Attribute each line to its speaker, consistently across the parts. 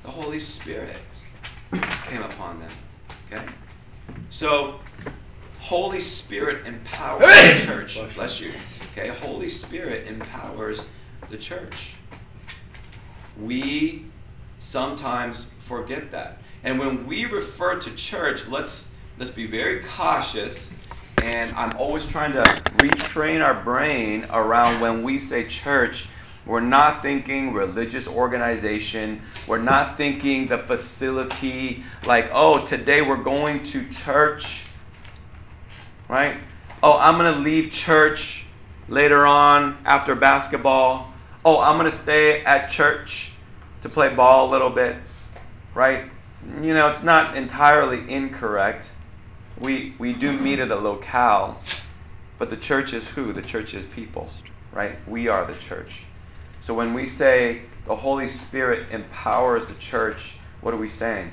Speaker 1: The Holy Spirit came upon them. Okay? So, Holy Spirit empowers the church. Bless you. Okay? Holy Spirit empowers the church. We sometimes forget that. And when we refer to church, let's be very cautious. And I'm always trying to retrain our brain around when we say church. We're not thinking religious organization. We're not thinking the facility like, oh, today we're going to church, right? Oh, I'm going to leave church later on after basketball. Oh, I'm going to stay at church to play ball a little bit, right? You know, it's not entirely incorrect. We do meet at a locale, but the church is who? The church is people, right? We are the church. So when we say the Holy Spirit empowers the church, what are we saying?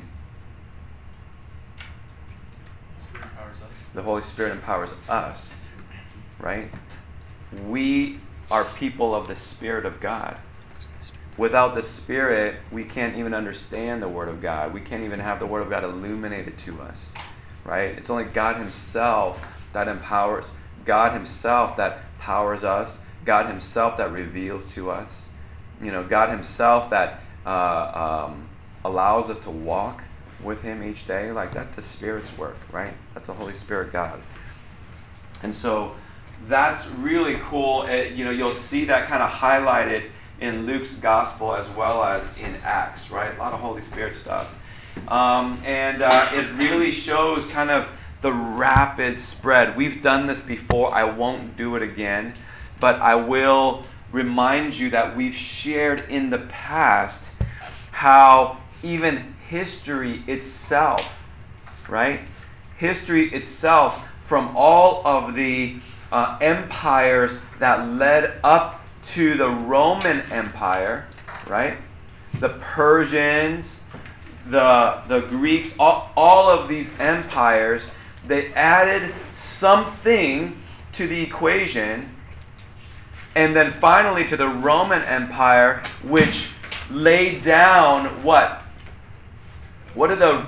Speaker 1: The Holy Spirit empowers us, right? We are people of the Spirit of God. Without the Spirit, we can't even understand the Word of God. We can't even have the Word of God illuminated to us, right? It's only God Himself that empowers, God Himself that powers us, God Himself that reveals to us, you know, God Himself that allows us to walk with Him each day. Like, that's the Spirit's work, right? That's the Holy Spirit God. And so that's really cool. You know, you'll see that kind of highlighted in Luke's gospel as well as in Acts, right? A lot of Holy Spirit stuff. It really shows kind of the rapid spread. We've done this before. I won't do it again, but I will remind you that we've shared in the past how even history itself, right? History itself, from all of the empires that led up to the Roman Empire, right? The Persians, the Greeks, all of these empires, they added something to the equation. And then finally to the Roman Empire, which laid down what? What are the,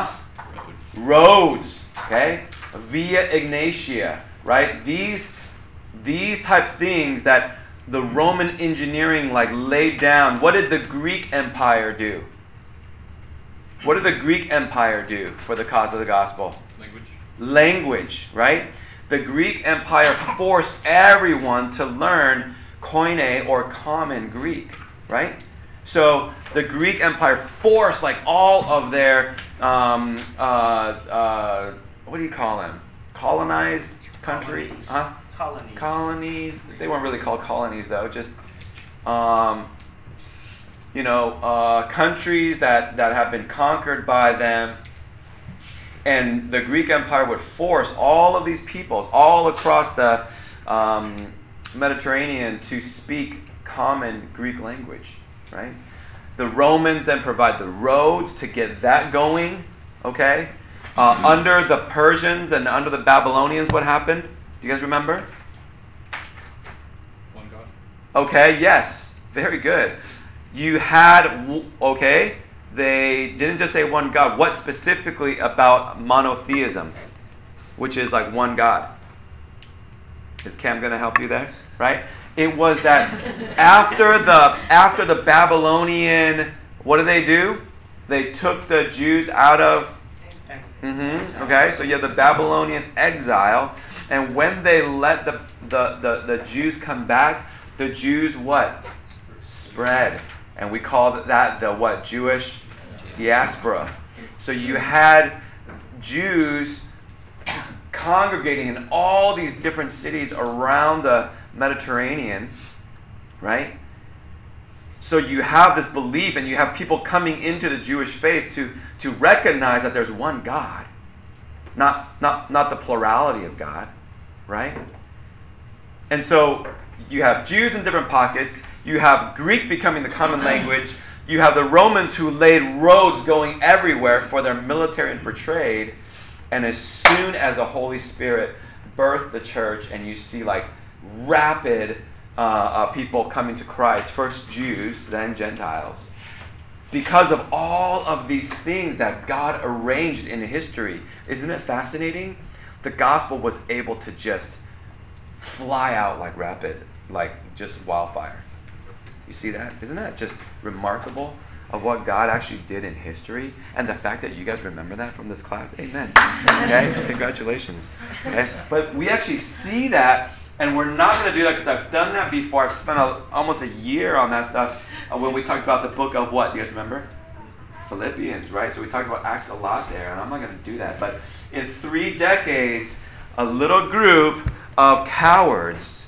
Speaker 1: roads, okay? Via Egnatia, right? These type things that the Roman engineering like laid down. What did the Greek Empire do? What did the Greek Empire do for the cause of the gospel? Language, right? The Greek Empire forced everyone to learn Koine or common Greek, right? So the Greek Empire forced like all of their, what do you call them? Colonized country? Huh? Colonies. They weren't really called colonies though, just, countries that have been conquered by them. And the Greek Empire would force all of these people all across the Mediterranean to speak common Greek language, right? The Romans then provide the roads to get that going, okay? Under the Persians and under the Babylonians, what happened? Do you guys remember?
Speaker 2: One God.
Speaker 1: Okay, yes. Very good. You had, okay, they didn't just say one God. What specifically about monotheism, which is like one God? Is Cam going to help you there? Right? It was that after the Babylonian, what did they do? They took the Jews out of, okay, so you have the Babylonian exile, and when they let the Jews come back, the Jews what? Spread. And we call that the what? Jewish diaspora. So you had Jews congregating in all these different cities around the Mediterranean, right? So you have this belief, and you have people coming into the Jewish faith to recognize that there's one God, not the plurality of God, right? And so you have Jews in different pockets. You have Greek becoming the common language. You have the Romans who laid roads going everywhere for their military and for trade. And as soon as the Holy Spirit birthed the church, and you see like rapid people coming to Christ, first Jews, then Gentiles. because of all of these things that God arranged in history. Isn't it fascinating? The gospel was able to just fly out like just wildfire. You see that? Isn't that just remarkable of what God actually did in history? And the fact that you guys remember that from this class? Amen. Okay? Congratulations. Okay? But we actually see that, and we're not going to do that because I've done that before. I've spent almost a year on that stuff when we talked about the book of what? Do you guys remember? Philippians, right? So we talked about Acts a lot there, and I'm not going to do that. But in 3 decades, a little group of cowards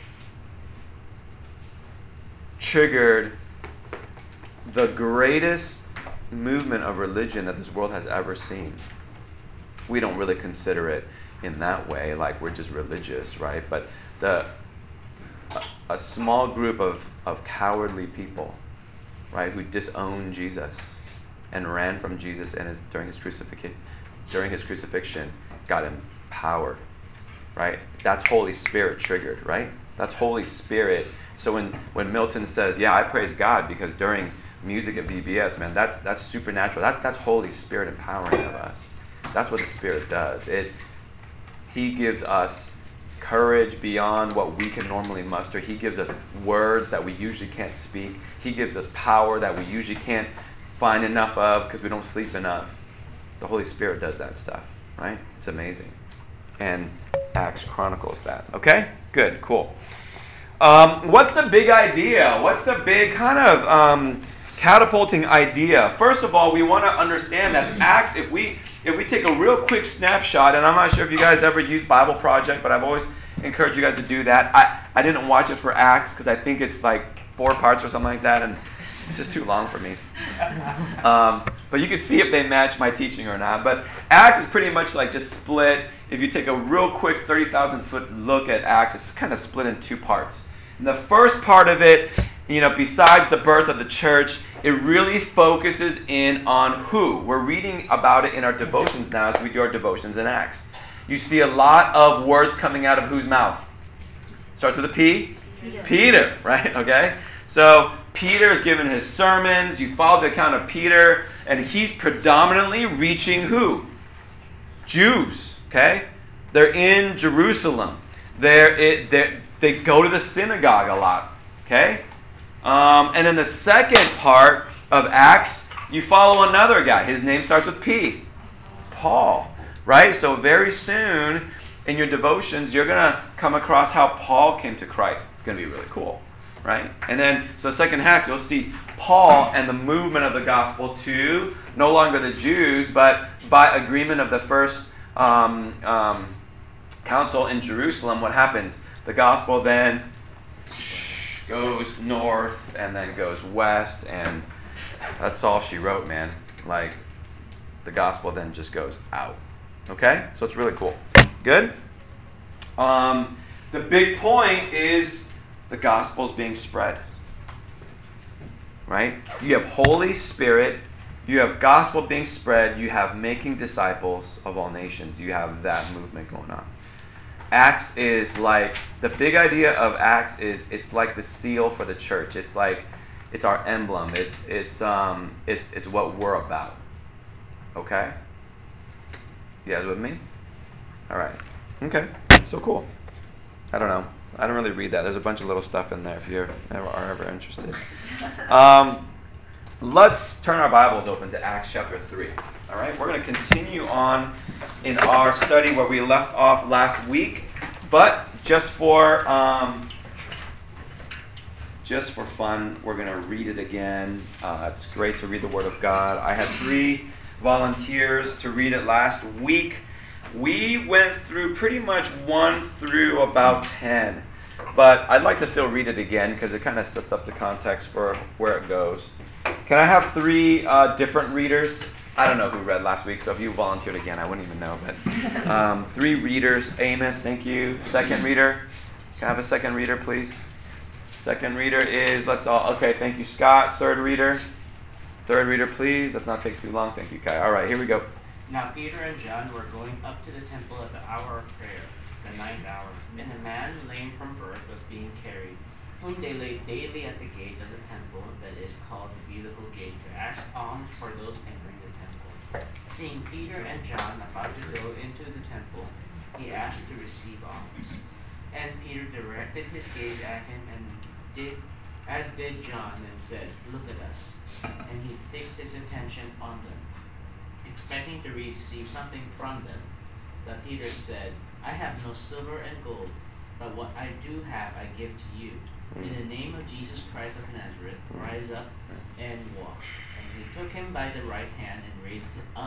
Speaker 1: triggered the greatest movement of religion that this world has ever seen. We don't really consider it in that way, like we're just religious, right? But a small group of cowardly people, right, who disowned Jesus and ran from Jesus and during his crucifixion got empowered, right? That's Holy Spirit triggered, right? That's Holy Spirit. So when Milton says, yeah, I praise God because during music at VBS, man, that's supernatural. That's Holy Spirit empowering of us. That's what the Spirit does. He gives us courage beyond what we can normally muster. He gives us words that we usually can't speak. He gives us power that we usually can't find enough of because we don't sleep enough. The Holy Spirit does that stuff, right? It's amazing. And Acts chronicles that. Okay? Good. Cool. What's the big idea? What's the big kind of catapulting idea? First of all, we want to understand that Acts, if we take a real quick snapshot, and I'm not sure if you guys ever use Bible Project, but I've always encouraged you guys to do that. I didn't watch it for Acts because I think it's like 4 parts or something like that, and it's just too long for me. But you can see if they match my teaching or not. But Acts is pretty much like just split. If you take a real quick 30,000-foot look at Acts, it's kind of split in 2 parts. And the first part of it, besides the birth of the church, it really focuses in on who. We're reading about it in our devotions now as we do our devotions in Acts. You see a lot of words coming out of whose mouth? Starts with a P? Peter, right? Okay? So Peter's given his sermons. You follow the account of Peter, and he's predominantly reaching who? Jews, okay? They're in Jerusalem. They go to the synagogue a lot, okay? And then the second part of Acts, you follow another guy. His name starts with P. Paul, right? So very soon in your devotions, you're going to come across how Paul came to Christ. It's going to be really cool, right? And then, so the second half, you'll see Paul and the movement of the gospel to no longer the Jews, but by agreement of the first council in Jerusalem, what happens? The gospel then goes north and then goes west, and that's all she wrote, man. Like, the gospel then just goes out. Okay? So it's really cool. Good? The big point is the gospel's being spread. Right? You have Holy Spirit, you have gospel being spread, you have making disciples of all nations. You have that movement going on. Acts is like, the big idea of Acts is it's like the seal for the church. It's like, it's our emblem. It's what we're about. Okay? You guys with me? All right. Okay. So cool. I don't know. I don't really read that. There's a bunch of little stuff in there if you are ever interested. Let's turn our Bibles open to Acts chapter 3. All right? We're going to continue on in our study where we left off last week, but just for fun, we're going to read it again. It's great to read the Word of God. I had 3 volunteers to read it last week. We went through pretty much 1 through about 10, but I'd like to still read it again because it kind of sets up the context for where it goes. Can I have 3 different readers? I don't know who read last week, so if you volunteered again, I wouldn't even know. But 3 readers. Amos, thank you. Second reader. Can I have a second reader, please? Second reader is, okay, thank you, Scott. Third reader. Third reader, please. Let's not take too long. Thank you, Kai. All right, here we go.
Speaker 2: Now Peter and John were going up to the temple at the hour of prayer, the 9th hour, and a man lame from birth was being carried. whom they laid daily at the gate of the temple that is called the Beautiful Gate, to ask alms for those entering the temple. Seeing Peter and John about to go into the temple, he asked to receive alms. And Peter directed his gaze at him, and as did John, and said, "Look at us." And he fixed his attention on them, expecting to receive something from them. But Peter said, "I have no silver and gold, but what I do have I give to you. In the name of Jesus Christ of Nazareth, rise up and walk." And he took him by the right hand and raised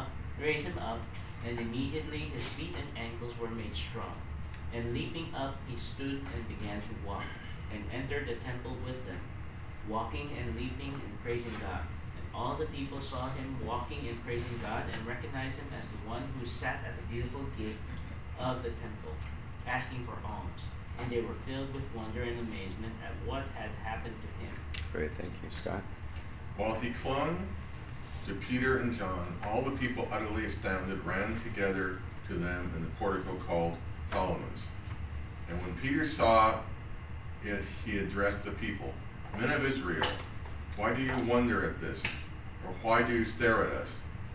Speaker 2: him up, and immediately his feet and ankles were made strong. And leaping up, he stood and began to walk, and entered the temple with them, walking and leaping and praising God. And all the people saw him walking and praising God, and recognized him as the one who sat at the beautiful gate of the temple, asking for alms. And they were filled with wonder and amazement at what had happened to him.
Speaker 1: Great, thank you, Scott.
Speaker 3: While he clung to Peter and John, all the people, utterly astounded, ran together to them in the portico called Solomon's. And when Peter saw it, he addressed the people, "Men of Israel, why do you wonder at this? Or why do you stare at us,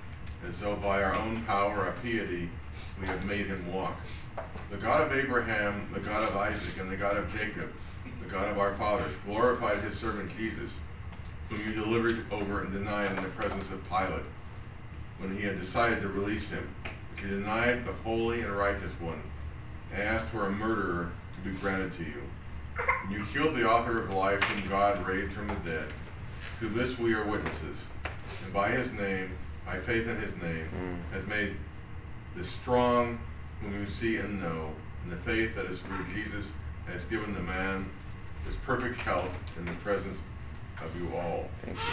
Speaker 3: as though by our own power or piety we have made him walk? The God of Abraham, the God of Isaac, and the God of Jacob, the God of our fathers, glorified his servant Jesus, whom you delivered over and denied in the presence of Pilate, when he had decided to release him. He denied the holy and righteous one, and asked for a murderer to be granted to you. And you killed the author of life, whom God raised from the dead. To this we are witnesses. And by his name, by faith in his name, has made the strong whom you see and know, and the faith that is through Jesus has given the man this perfect health in the presence of you all.
Speaker 1: Thank you.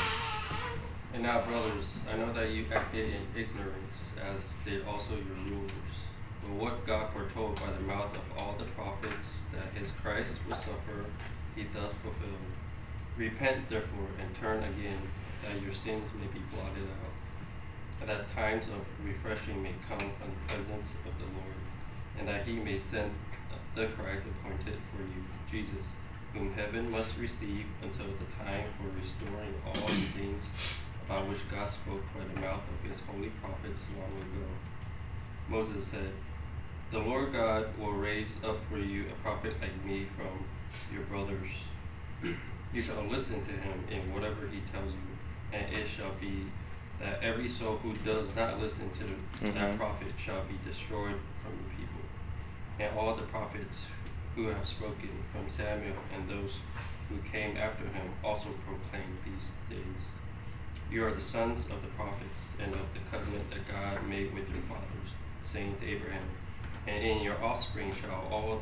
Speaker 4: And now, brothers, I know that you acted in ignorance, as did also your rulers. But what God foretold by the mouth of all the prophets, that his Christ would suffer, he thus fulfilled. Repent, therefore, and turn again, that your sins may be blotted out, and that times of refreshing may come from the presence of the Lord, and that he may send the Christ appointed for you, Jesus, whom heaven must receive until the time for restoring all the things about which God spoke by the mouth of his holy prophets long ago. Moses said, "The Lord God will raise up for you a prophet like me from your brothers. You shall listen to him in whatever he tells you, and it shall be that every soul who does not listen to that prophet shall be destroyed from the people." And all the prophets who have spoken from Samuel and those who came after him also proclaimed these days. You are the sons of the prophets and of the covenant that God made with your fathers, saying to Abraham, "And in your offspring shall all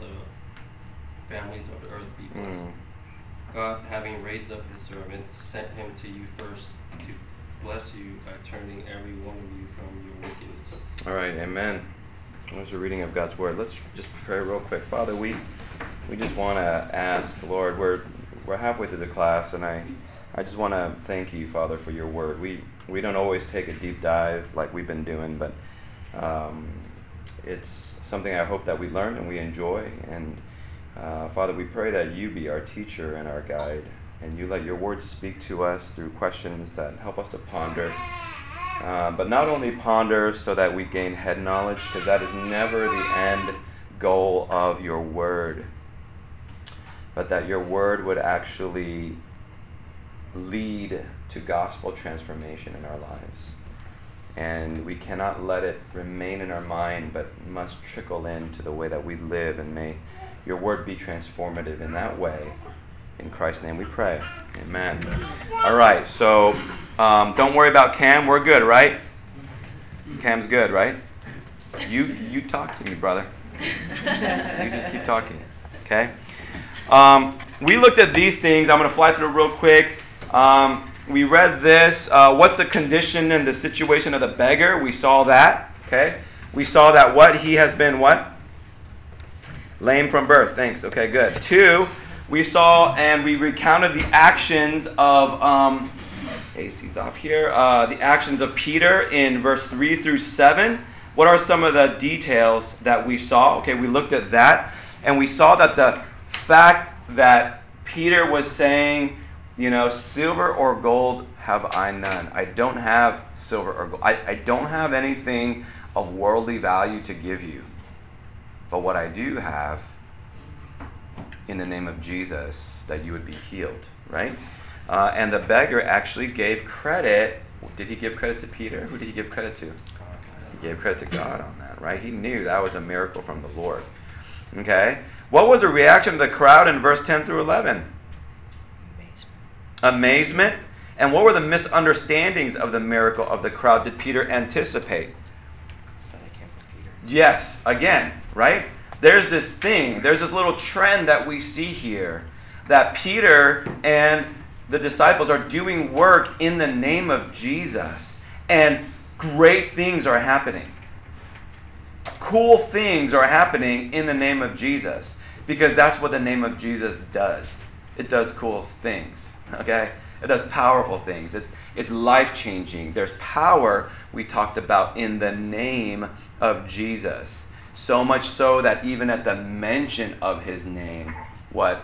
Speaker 4: the families of the earth be blessed." God, having raised up his servant, sent him to you first to bless you by turning every one of you from your wickedness.
Speaker 1: All right, amen. There's a reading of God's word. Let's just pray real quick. Father, we just want to ask, Lord, we're halfway through the class, and I just want to thank you, Father, for your word. We don't always take a deep dive like we've been doing, but it's something I hope that we learn and we enjoy. And Father, we pray that you be our teacher and our guide, and you let your words speak to us through questions that help us to ponder. But not only ponder so that we gain head knowledge, because that is never the end goal of your word, but that your word would actually lead to gospel transformation in our lives. And we cannot let it remain in our mind, but must trickle into the way that we live, and may your word be transformative in that way. In Christ's name we pray. Amen. All right, so don't worry about Cam. We're good, right? Cam's good, right? You talk to me, brother. You just keep talking, okay? We looked at these things. I'm going to fly through real quick. We read this. What's the condition and the situation of the beggar? We saw that, okay? We saw that what? He has been what? Lame from birth. Thanks. Okay, good. 2, we saw and we recounted the actions of, AC's off here, the actions of Peter in verse 3 through 7. What are some of the details that we saw? Okay, we looked at that, and we saw that the fact that Peter was saying, silver or gold have I none. I don't have silver or gold. I don't have anything of worldly value to give you. But what I do have, in the name of Jesus, that you would be healed, right? And the beggar actually gave credit. Did he give credit to Peter? Who did he give credit to? He gave credit to God on that, right? He knew that was a miracle from the Lord. Okay? What was the reaction of the crowd in verse 10 through 11? Amazement. And what were the misunderstandings of the miracle of the crowd? Did Peter anticipate? Yes, again, right? There's this little trend that we see here, that Peter and the disciples are doing work in the name of Jesus, and great things are happening. Cool things are happening in the name of Jesus, because that's what the name of Jesus does. It does cool things, okay? It does powerful things. It's life-changing. There's power, we talked about, in the name of Jesus. So much so that even at the mention of his name, what?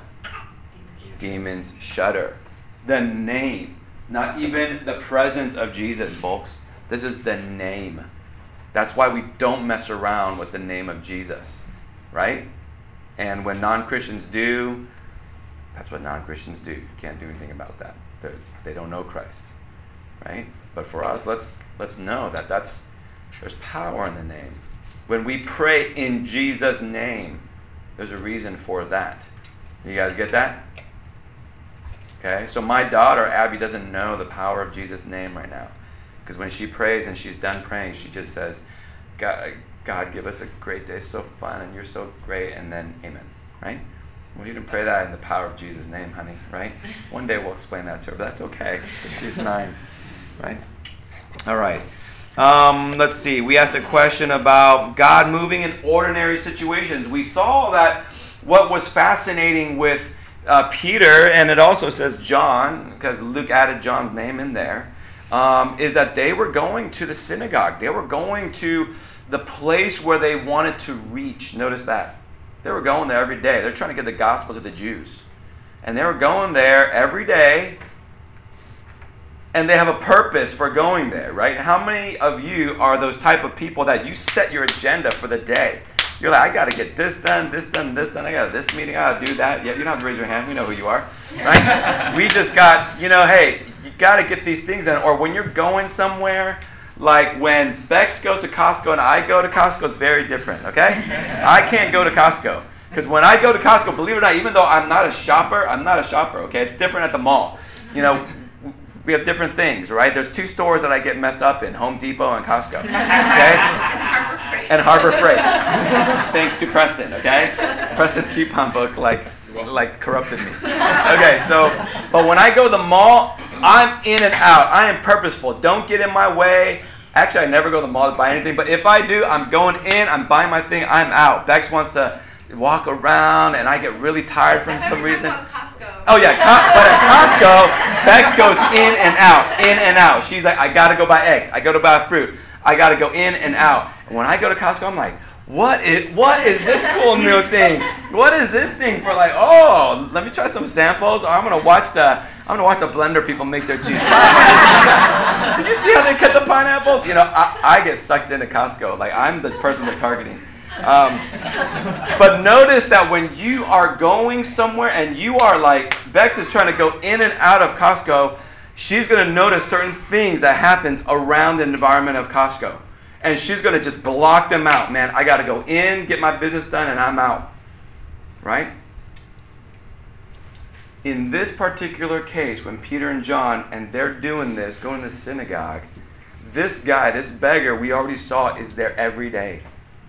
Speaker 1: Demons shudder. The name. Not even the presence of Jesus, folks. This is the name. That's why we don't mess around with the name of Jesus, right? And when non-Christians do, that's what non-Christians do. You can't do anything about that. They don't know Christ, right? But for us, let's know that there's power in the name. When we pray in Jesus' name, there's a reason for that. You guys get that? Okay, so my daughter, Abby, doesn't know the power of Jesus' name right now. Because when she prays and she's done praying, she just says, God, give us a great day, so fun, and you're so great, and then amen, right? Well, you didn't pray that in the power of Jesus' name, honey, right? One day we'll explain that to her, but that's okay. She's 9, right? All right. Let's see. We asked a question about God moving in ordinary situations. We saw that what was fascinating with Peter, and it also says John, because Luke added John's name in there, is that they were going to the synagogue. They were going to the place where they wanted to reach. Notice that. They were going there every day. They're trying to get the gospel to the Jews. And they were going there every day. And they have a purpose for going there, right? How many of you are those type of people that you set your agenda for the day? You're like, I got to get this done, this done, this done. I got this meeting, I got to do that. Yeah, you don't have to raise your hand. We know who you are, right? We just got, hey, you got to get these things done. Or when you're going somewhere, like when Bex goes to Costco and I go to Costco, it's very different, okay? I can't go to Costco. Because when I go to Costco, believe it or not, even though I'm not a shopper, okay? It's different at the mall. We have different things, right? There's 2 stores that I get messed up in, Home Depot and Costco, okay? And Harbor Freight. Thanks to Preston, okay? Preston's coupon book like corrupted me. Okay, but when I go to the mall, I'm in and out. I am purposeful. Don't get in my way. Actually, I never go to the mall to buy anything, but if I do, I'm going in, I'm buying my thing, I'm out. Bex wants to walk around, and I get really tired for some reason. Oh yeah, but at Costco, Bex goes in and out. She's like, I gotta go buy eggs. I go to buy fruit. I gotta go in and out. And when I go to Costco, I'm like, what is this cool new thing? What is this thing for? Like, oh, let me try some samples. Or I'm gonna watch the blender people make their cheese. Did you see how they cut the pineapples? I get sucked into Costco. Like I'm the person they're targeting. But notice that when you are going somewhere and you are like, Bex is trying to go in and out of Costco, she's going to notice certain things that happens around the environment of Costco. And she's going to just block them out. Man, I got to go in, get my business done, and I'm out. Right? In this particular case, when Peter and John, and they're doing this, going to the synagogue, this guy, this beggar, we already saw, is there every day.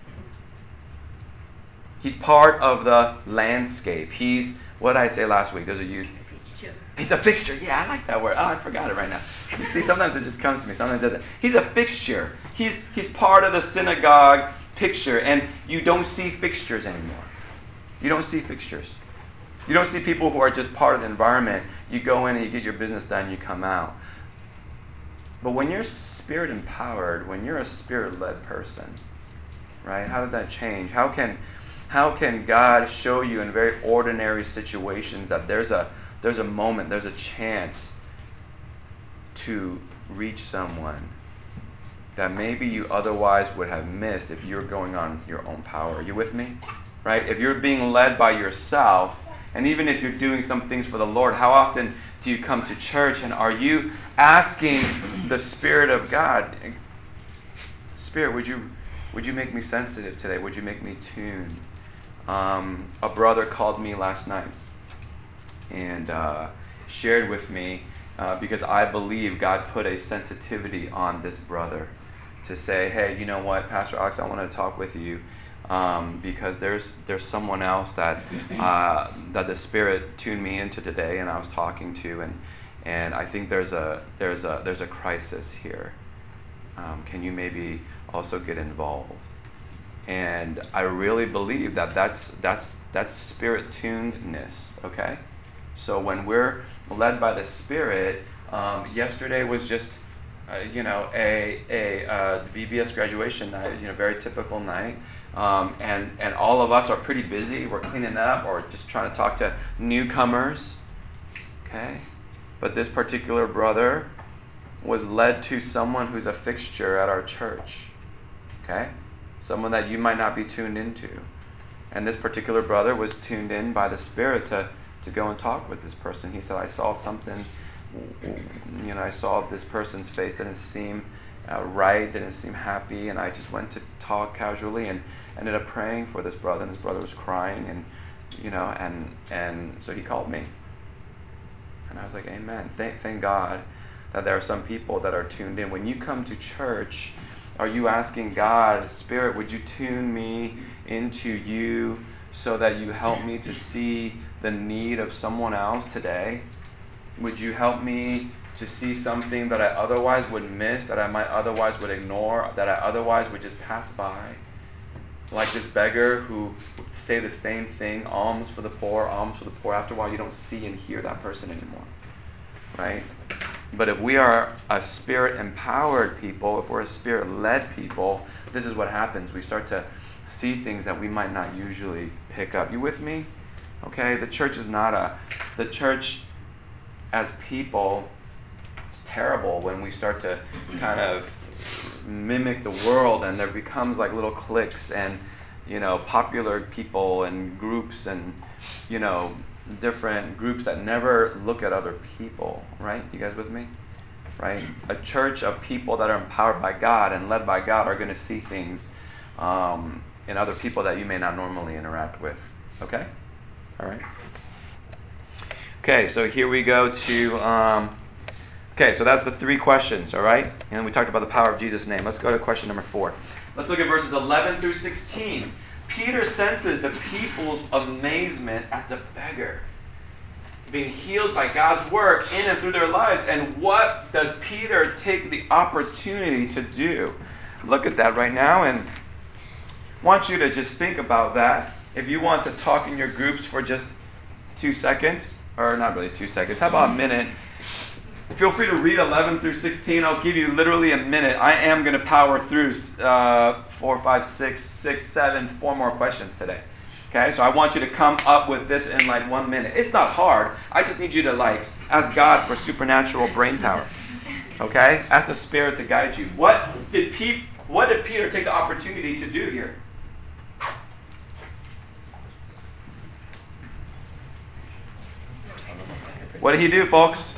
Speaker 1: He's part of the landscape. He's, what did I say last week? There's a youth. He's a fixture. Yeah, I like that word. Oh, I forgot it right now. You see, sometimes it just comes to me. Sometimes it doesn't. He's a fixture. He's part of the synagogue picture. And you don't see fixtures anymore. You don't see fixtures. You don't see people who are just part of the environment. You go in and you get your business done, you come out. But when you're spirit empowered, when you're a spirit-led person, right, how does that change? How How can God show you in very ordinary situations that there's a moment, there's a chance to reach someone that maybe you otherwise would have missed if you're going on your own power? Are you with me? Right? If you're being led by yourself, and even if you're doing some things for the Lord, how often do you come to church and are you asking the Spirit of God, Spirit, would you make me sensitive today? Would you make me tuned? A brother called me last night and shared with me, because I believe God put a sensitivity on this brother to say, hey, you know what, Pastor Alex, I want to talk with you because there's someone else that the Spirit tuned me into today, and I was talking to, and I think there's a crisis here. Can you maybe also get involved? And I really believe that's Spirit tunedness. Okay, so when we're led by the Spirit, yesterday was just a VBS graduation night, very typical night, and all of us are pretty busy. We're cleaning up or just trying to talk to newcomers. Okay, but this particular brother was led to someone who's a fixture at our church. Okay, someone that you might not be tuned into, and this particular brother was tuned in by the Spirit to go and talk with this person. He said, I saw something, I saw this person's face didn't seem right, didn't seem happy, and I just went to talk casually and ended up praying for this brother, and this brother was crying, and so he called me. And I was like, amen. Thank God that there are some people that are tuned in. When you come to church, are you asking God, Spirit, would you tune me into you so that you help me to see the need of someone else today? Would you help me to see something that I otherwise would miss, that I might otherwise would ignore, that I otherwise would just pass by? Like this beggar who would say the same thing, alms for the poor, alms for the poor. After a while, you don't see and hear that person anymore, right? But if we are a Spirit-empowered people, if we're a Spirit-led people, this is what happens. We start to see things that we might not usually pick up. You with me? Okay? The church is not the church as people, it's terrible when we start to kind of mimic the world, and there becomes like little cliques and, popular people and groups and, different groups that never look at other people, right? You guys with me? Right? A church of people that are empowered by God and led by God are going to see things in other people that you may not normally interact with. Okay? All right? Okay, so here we go to, so that's the 3 questions, all right? And we talked about the power of Jesus' name. Let's go to question number 4. Let's look at verses 11 through 16. Peter senses the people's amazement at the beggar being healed by God's work in and through their lives. And what does Peter take the opportunity to do? Look at that right now, and I want you to just think about that. If you want to talk in your groups for just 2 seconds, or not really 2 seconds, how about a minute? Feel free to read 11 through 16. I'll give you literally a minute. I am going to power through 4, 5, 6, 7, 4 more questions today. Okay, so I want you to come up with this in like 1 minute. It's not hard. I just need you to ask God for supernatural brain power. Okay, ask the Spirit to guide you. What did Peter take the opportunity to do here? What did he do, folks?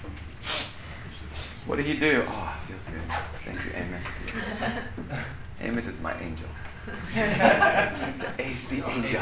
Speaker 1: What did he do? Oh, it feels good. Thank you, Amos. Amos is my angel. The AC angel.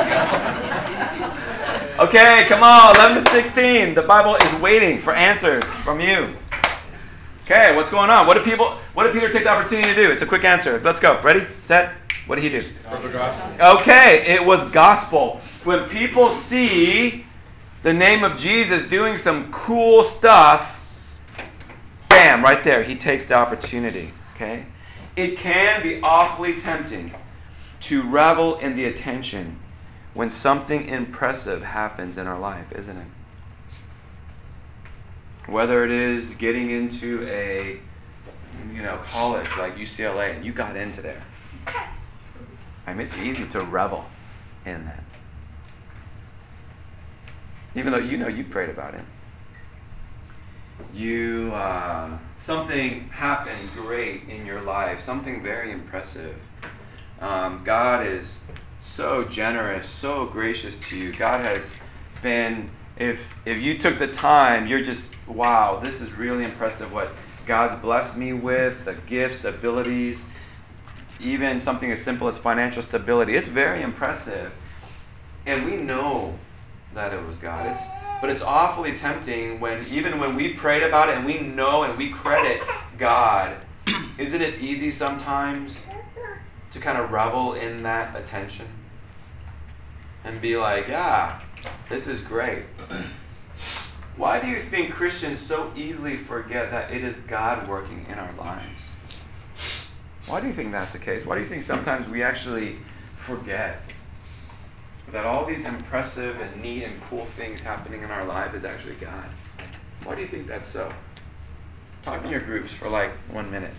Speaker 1: Okay, come on, 11 to 16. The Bible is waiting for answers from you. Okay, what's going on? What did Peter take the opportunity to do? It's a quick answer. Let's go. Ready? Set. What did he do?
Speaker 3: The gospel.
Speaker 1: Okay, it was gospel. When people see the name of Jesus doing some cool stuff, bam, right there, he takes the opportunity. Okay? It can be awfully tempting to revel in the attention when something impressive happens in our life, isn't it? Whether it is getting into a college like UCLA and you got into there. I mean, it's easy to revel. in that. Even though you prayed about it. Something happened great in your life, something very impressive. God is so generous, so gracious to you. God has been, if you took the time, you're just, wow, this is really impressive what God's blessed me with, the gifts, the abilities, even something as simple as financial stability. It's very impressive. And we know that it was God. But it's awfully tempting even when we prayed about it and we know and we credit God, isn't it easy sometimes to kind of revel in that attention and be like, yeah, this is great. Why do you think Christians so easily forget that it is God working in our lives? Why do you think that's the case? Why do you think sometimes we actually forget that all these impressive and neat and cool things happening in our life is actually God? Why do you think that's so? Talk in your groups for like 1 minute.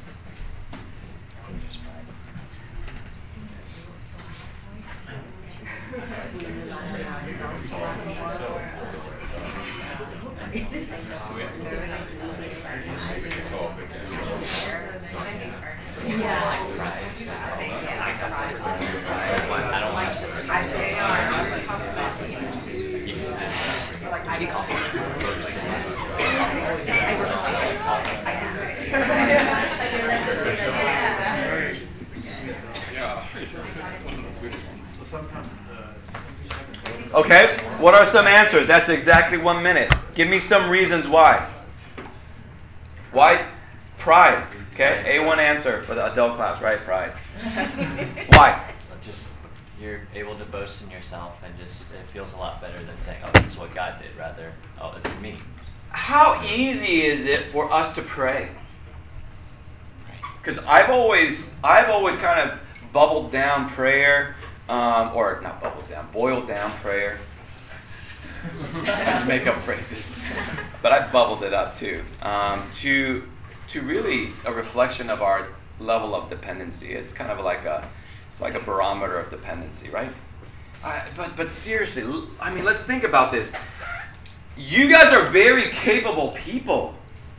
Speaker 1: Okay, what are some answers? That's exactly 1 minute. Give me some reasons why. Why? Pride. Okay, A1 answer for the adult class, right? Pride. Why?
Speaker 5: Just you're able to boast in yourself, and just it feels a lot better than saying, "Oh, this is what God did," rather, "Oh, this is me."
Speaker 1: How easy is it for us to pray? Because I've always kind of bubbled down prayer, or not bubbled down, boiled down prayer. To make up phrases, but I bubbled it up too. To really a reflection of our level of dependency. It's kind of like a barometer of dependency, right? But seriously, I mean, let's think about this. You guys are very capable people.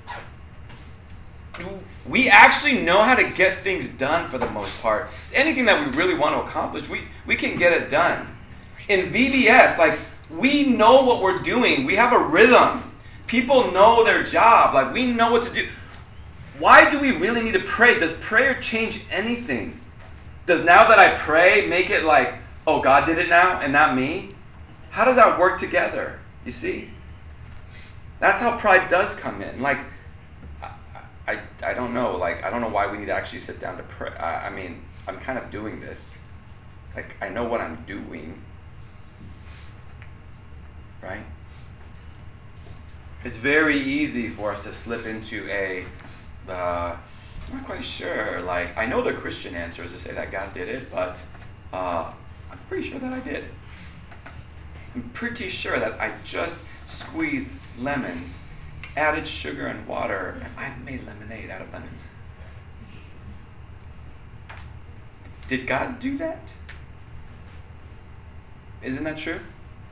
Speaker 1: We actually know how to get things done for the most part. Anything that we really want to accomplish, we can get it done. In VBS, like, we know what we're doing. We have a rhythm. People know their job. Like, we know what to do. Why do we really need to pray? Does prayer change anything? Does now that I pray make it like, oh, God did it now and not me? How does that work together? You see? That's how pride does come in. Like, I don't know. Like, I don't know why we need to actually sit down to pray. I mean, I'm kind of doing this. Like, I know what I'm doing. Right? It's very easy for us to slip into I'm not quite sure. Like, I know the Christian answer is to say that God did it, but I'm pretty sure that I did. I'm pretty sure that I just squeezed lemons, added sugar and water, and I made lemonade out of lemons. Did God do that? Isn't that true?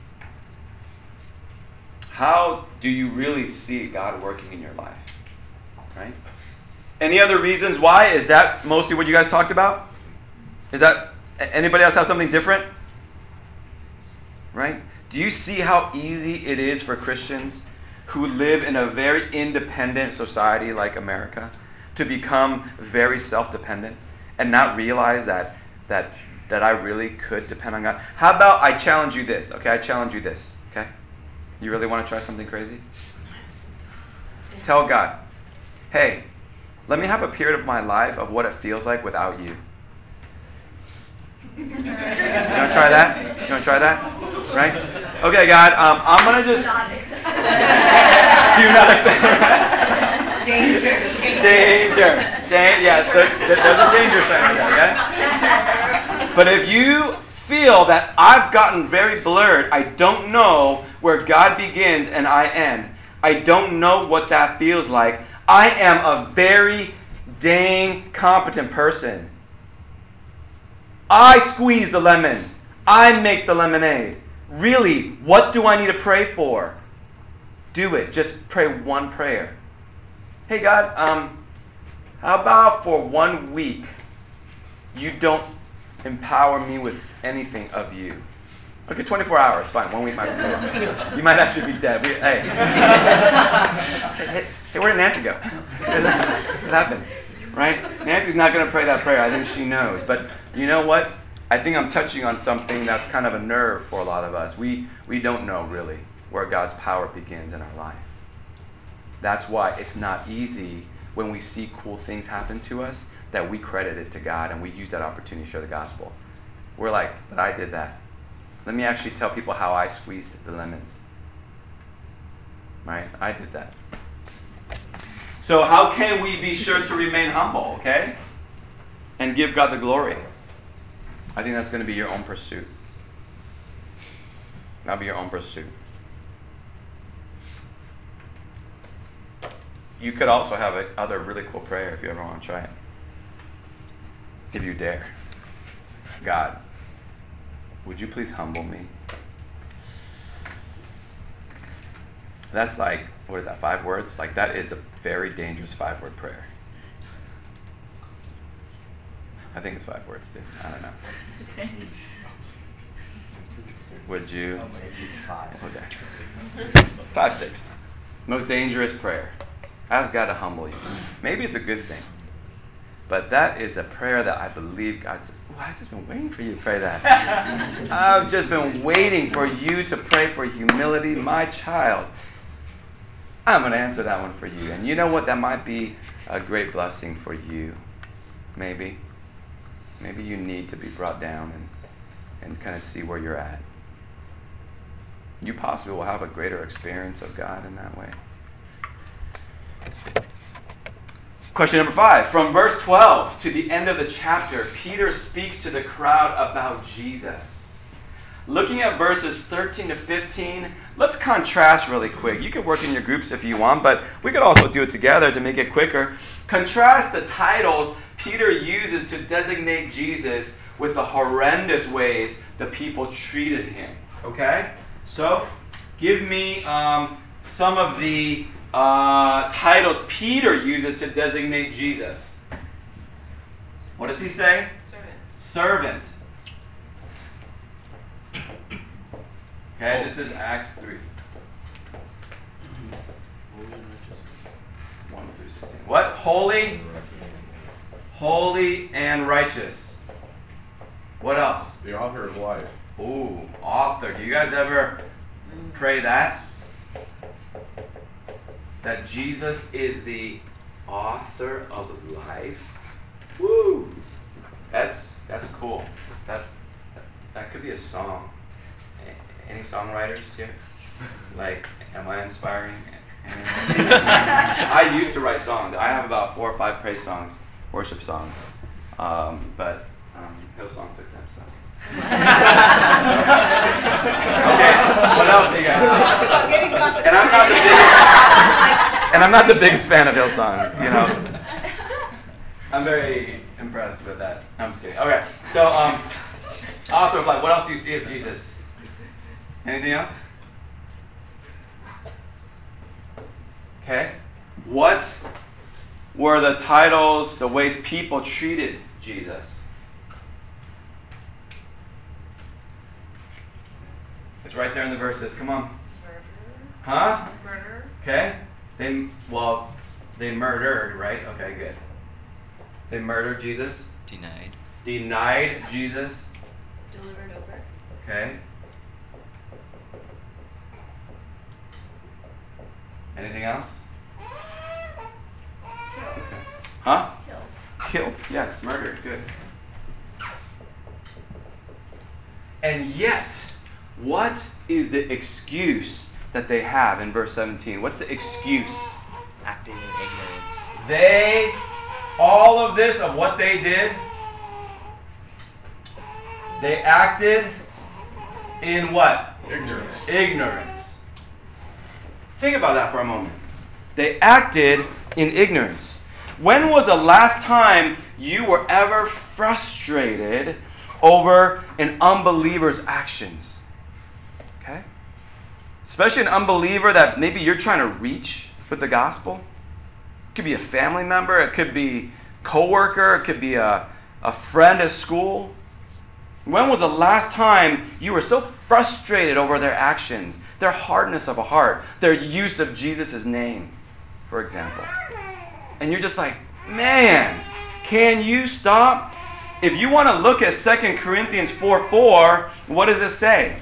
Speaker 1: How do you really see God working in your life? Right? Any other reasons why? Is that mostly what you guys talked about? Is that, anybody else have something different? Right? Do you see how easy it is for Christians who live in a very independent society like America to become very self-dependent and not realize that I really could depend on God? How about I challenge you this, okay? I challenge you this, okay? You really want to try something crazy? Tell God, hey, let me have a period of my life of what it feels like without you. You want to try that? You want to try that? Right? Okay, God, I'm going to just... Do not accept. Danger. Yes, there's a danger sign right there, okay? But if you feel that I've gotten very blurred, I don't know where God begins and I end. I don't know what that feels like. I am a very dang competent person. I squeeze the lemons. I make the lemonade. Really, what do I need to pray for? Do it. Just pray one prayer. Hey, God, how about for 1 week you don't empower me with anything of you? Okay, 24 hours, fine. 1 week might be too long. You might actually be dead. Hey, where did Nancy go? What happened? Right? Nancy's not going to pray that prayer. I think she knows. But you know what? I think I'm touching on something that's kind of a nerve for a lot of us. We don't know really where God's power begins in our life. That's why it's not easy when we see cool things happen to us that we credit it to God and we use that opportunity to share the gospel. We're like, but I did that. Let me actually tell people how I squeezed the lemons. Right? I did that. So how can we be sure to remain humble, okay? And give God the glory? I think that's going to be your own pursuit. That'll be your own pursuit. You could also have another really cool prayer if you ever want to try it. If you dare. God, would you please humble me? That's like, what is that, 5 words? Like, that is a very dangerous 5-word prayer. I think it's 5 words, dude. I don't know. Would you? Okay. 5, 6. Most dangerous prayer. Ask God to humble you. Maybe it's a good thing. But that is a prayer that I believe God says, oh, I've just been waiting for you to pray that. I've just been waiting for you to pray for humility, my child. I'm going to answer that one for you. And you know what? That might be a great blessing for you. Maybe. Maybe you need to be brought down and kind of see where you're at. You possibly will have a greater experience of God in that way. Question number 5. From verse 12 to the end of the chapter, Peter speaks to the crowd about Jesus. Looking at verses 13 to 15, let's contrast really quick. You can work in your groups if you want, but we could also do it together to make it quicker. Contrast the titles Peter uses to designate Jesus with the horrendous ways the people treated him. Okay? So, give me some of the titles Peter uses to designate Jesus. What does he say? Servant. Okay, this is Acts 3. 1 through 16. What? Holy? Holy and righteous. What else?
Speaker 3: The author of life.
Speaker 1: Ooh, author. Do you guys ever pray that? That Jesus is the author of life? Woo! That's cool. That could be a song. Any songwriters here? Like, am I inspiring? I used to write songs. I have about 4 or 5 praise songs, worship songs. But Hillsong took them, so. Okay, what else do you guys think? And I'm not the biggest fan of Hillsong, you know. I'm very impressed with that. I'm just kidding. Okay, so author of life. What else do you see of Jesus? Anything else? Okay. What were the titles, the ways people treated Jesus? It's right there in the verses. Come on.
Speaker 6: Murder.
Speaker 1: Huh?
Speaker 6: Murder.
Speaker 1: Okay. They murdered, right? Okay, good. They murdered Jesus. Denied Jesus.
Speaker 6: Delivered over.
Speaker 1: Okay. Anything else? Okay. Huh? Killed. Yes, murdered. Good. And yet, what is the excuse that they have in verse 17? What's the excuse?
Speaker 5: Acting in ignorance.
Speaker 1: All of this of what they did, they acted in what? Ignorance. Think about that for a moment. They acted in ignorance. When was the last time you were ever frustrated over an unbeliever's actions. Okay? Especially an unbeliever that maybe you're trying to reach with the gospel. It could be a family member. It could be a coworker. It could be a friend at school. When was the last time you were so frustrated over their actions, their hardness of a heart, their use of Jesus' name, for example? And you're just like, man, can you stop? If you want to look at 2 Corinthians 4:4, what does it say?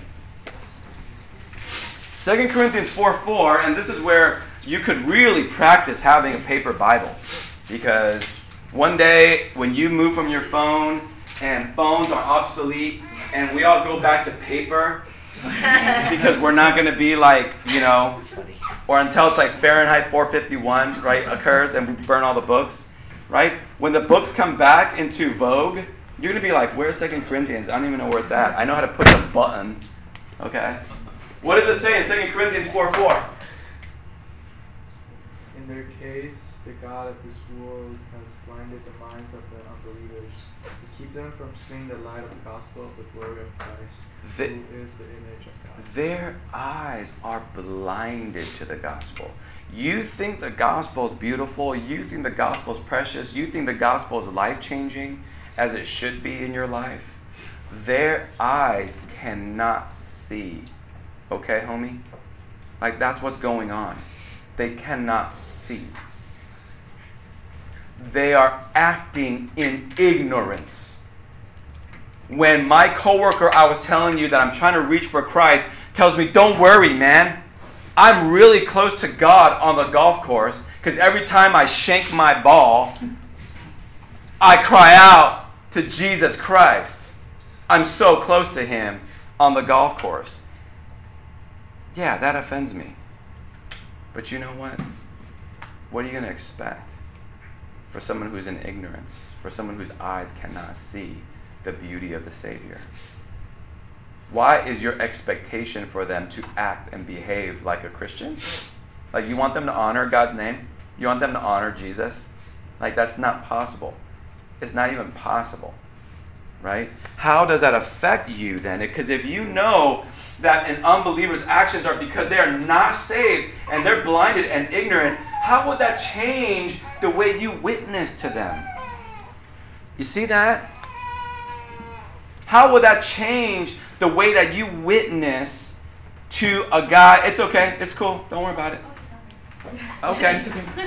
Speaker 1: 2 Corinthians 4:4, and this is where you could really practice having a paper Bible. Because one day when you move from your phone and phones are obsolete and we all go back to paper because we're not going to be like, or until it's like Fahrenheit 451, right, occurs and we burn all the books, right? When the books come back into vogue, you're going to be like, where's 2 Corinthians? I don't even know where it's at. I know how to push a button, okay? What does it say in 2 Corinthians 4:4?
Speaker 6: In their case, the God of this world has blinded the minds of the unbelievers to keep them from seeing the light of the gospel of the glory of Christ, who is the image of God.
Speaker 1: Their eyes are blinded to the gospel. You think the gospel is beautiful. You think the gospel is precious. You think the gospel is life-changing, as it should be in your life. Their eyes cannot see. Okay, homie? Like, that's what's going on. They cannot see. They are acting in ignorance. When my coworker I was telling you that I'm trying to reach for Christ tells me, don't worry, man. I'm really close to God on the golf course because every time I shank my ball, I cry out to Jesus Christ. I'm so close to him on the golf course. Yeah, that offends me. But you know what? What are you going to expect for someone who's in ignorance, for someone whose eyes cannot see the beauty of the Savior? Why is your expectation for them to act and behave like a Christian? Like, you want them to honor God's name? You want them to honor Jesus? Like, that's not possible. It's not even possible, right? How does that affect you then? Because if you know that an unbeliever's actions are because they are not saved and they're blinded and ignorant, how would that change the way you witness to them? You see that? How would that change the way that you witness to a guy? It's okay. It's cool. Don't worry about it. Okay.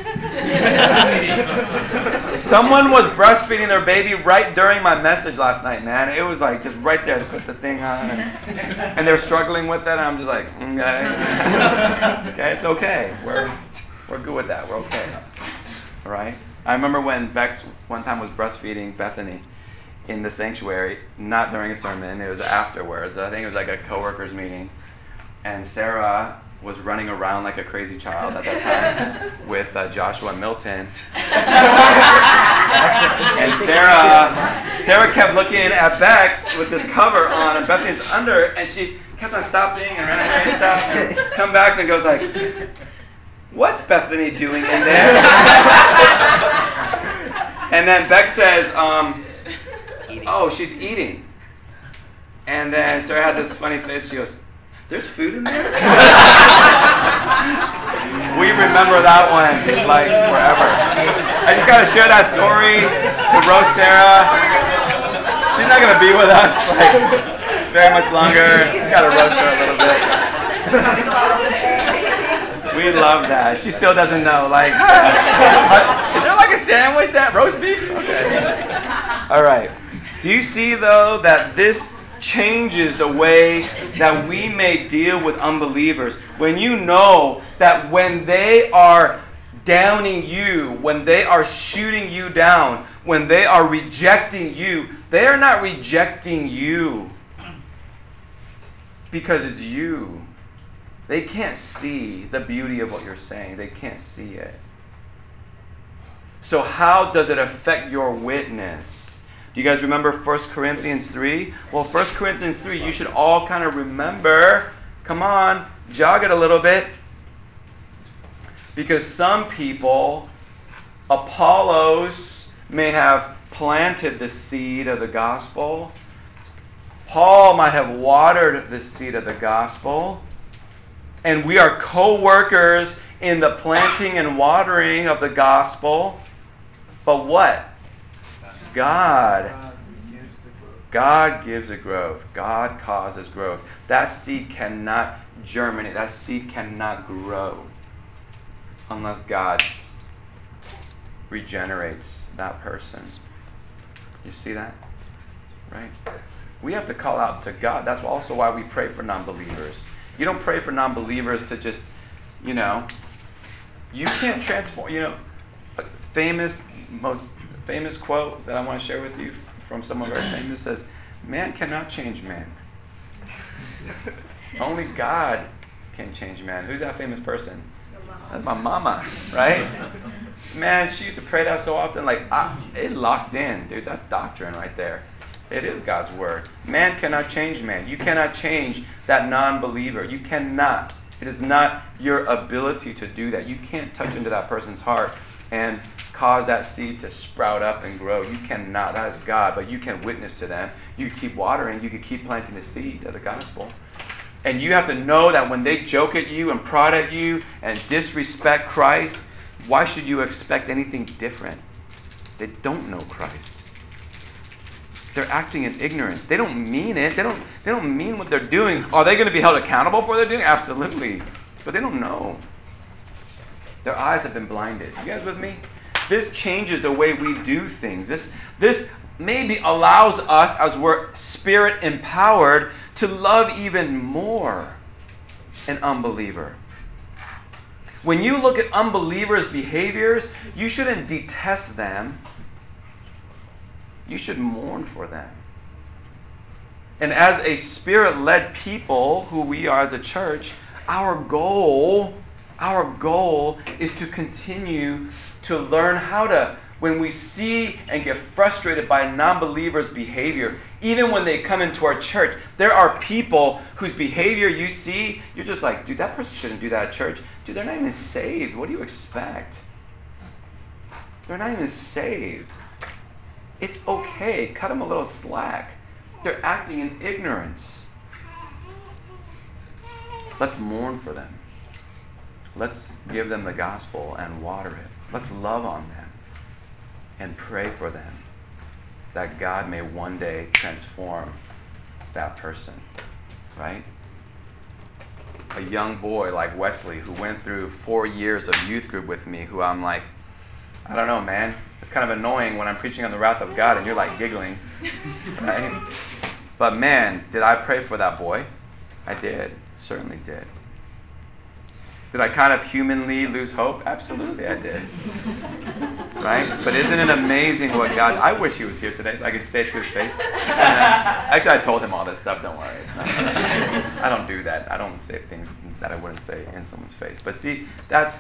Speaker 1: Someone was breastfeeding their baby right during my message last night, man. It was like just right there. They put the thing on, and they were struggling with that. And I'm just like, okay, okay, it's okay. We're good with that. We're okay. All right. I remember when Bex one time was breastfeeding Bethany in the sanctuary, not during a sermon. It was afterwards. I think it was like a coworkers meeting, and Sarah was running around like a crazy child at that time with Joshua Milton. And Sarah kept looking at Bex with this cover on, and Bethany's under, and she kept on stopping and running away and stuff, and come back and goes like, what's Bethany doing in there? And then Bex says, oh, she's eating. And then Sarah had this funny face. She goes, there's food in there? We remember that one like forever. I just got to share that story to roast Sarah. She's not going to be with us like very much longer. Just got to roast her a little bit. We love that. She still doesn't know. Like, is there like a sandwich that roast beef? Okay. All right. Do you see though that this changes the way that we may deal with unbelievers? When you know that when they are downing you, when they are shooting you down, when they are rejecting you, they are not rejecting you because it's you. They can't see the beauty of what you're saying. They can't see it. So how does it affect your witness? Do you guys remember 1 Corinthians 3? Well, 1 Corinthians 3, you should all kind of remember. Come on, jog it a little bit. Because some people, Apollos may have planted the seed of the gospel. Paul might have watered the seed of the gospel, and we are co-workers in the planting and watering of the gospel. But what? God gives the growth. God causes growth. That seed cannot germinate. That seed cannot grow unless God regenerates that person. You see that? Right? We have to call out to God. That's also why we pray for non-believers. You don't pray for non-believers to just, you can't transform, most famous quote that I want to share with you from someone very famous says, man cannot change man. Only God can change man. Who's that famous person? That's my mama, right? Man, she used to pray that so often, it locked in. Dude, that's doctrine right there. It is God's word. Man cannot change man. You cannot change that non-believer. You cannot. It is not your ability to do that. You can't touch into that person's heart and cause that seed to sprout up and grow. You cannot. That is God. But you can witness to them. You can keep watering. You can keep planting the seed of the gospel. And you have to know that when they joke at you and prod at you and disrespect Christ, why should you expect anything different? They don't know Christ. They're acting in ignorance. They don't mean it. They don't mean what they're doing. Are they going to be held accountable for what they're doing? Absolutely. But they don't know. Their eyes have been blinded. You guys with me? This changes the way we do things. This maybe allows us, as we're spirit empowered, to love even more an unbeliever. When you look at unbelievers' behaviors, you shouldn't detest them. You should mourn for them. And as a spirit-led people, who we are as a church, our goal is to continue to learn how to, when we see and get frustrated by non-believers' behavior, even when they come into our church, there are people whose behavior you see, you're just like, dude, that person shouldn't do that at church. Dude, they're not even saved. What do you expect? They're not even saved. It's okay. Cut them a little slack. They're acting in ignorance. Let's mourn for them. Let's give them the gospel and water it. Let's love on them and pray for them that God may one day transform that person, right? A young boy like Wesley who went through 4 years of youth group with me, who I'm like, I don't know, man. It's kind of annoying when I'm preaching on the wrath of God and you're like giggling, right? But man, did I pray for that boy? I did. Certainly did. Did I kind of humanly lose hope? Absolutely I did. Right? But isn't it amazing what God... I wish he was here today so I could say it to his face. Actually, I told him all this stuff. Don't worry. It's not. I don't do that. I don't say things that I wouldn't say in someone's face. But see, that's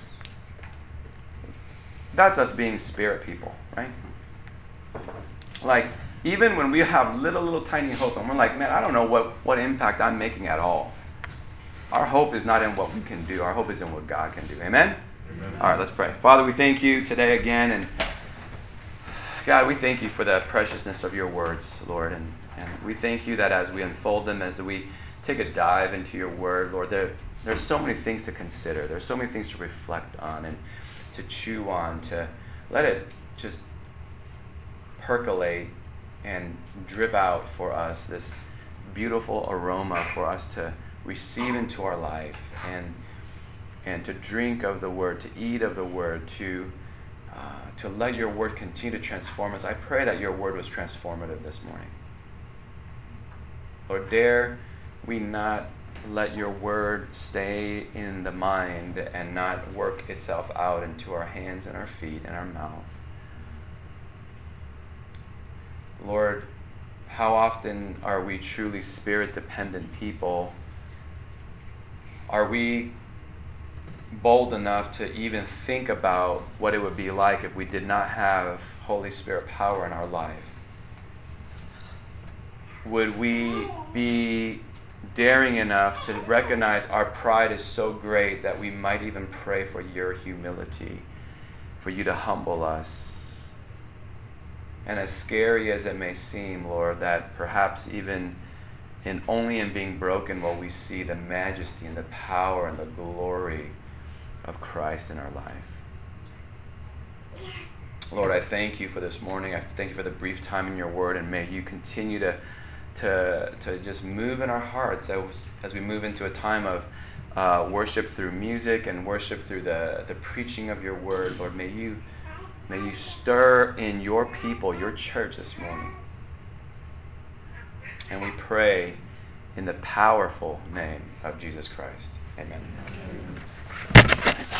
Speaker 1: us being spirit people, right? Like, even when we have little tiny hope and we're like, man, I don't know what impact I'm making at all. Our hope is not in what we can do. Our hope is in what God can do. Amen? Amen. All right, let's pray. Father, we thank you today again. And God, we thank you for the preciousness of your words, Lord. And we thank you that as we unfold them, as we take a dive into your word, Lord, there's so many things to consider. There's so many things to reflect on and to chew on, to let it just percolate and drip out for us this beautiful aroma for us to receive into our life and to drink of the word, to eat of the word, to let your word continue to transform us. I pray that your word was transformative this morning. Lord, dare we not let your word stay in the mind and not work itself out into our hands and our feet and our mouth. Lord, how often are we truly spirit-dependent people? Are we bold enough to even think about what it would be like if we did not have Holy Spirit power in our life? Would we be daring enough to recognize our pride is so great that we might even pray for your humility, for you to humble us And as scary as it may seem, Lord, that perhaps even only in being broken will we see the majesty and the power and the glory of Christ in our life. Lord, I thank you for this morning. I thank you for the brief time in your word, and may you continue to just move in our hearts as we move into a time of worship through music and worship through the preaching of your word. Lord, may you stir in your people, your church this morning. And we pray in the powerful name of Jesus Christ. Amen.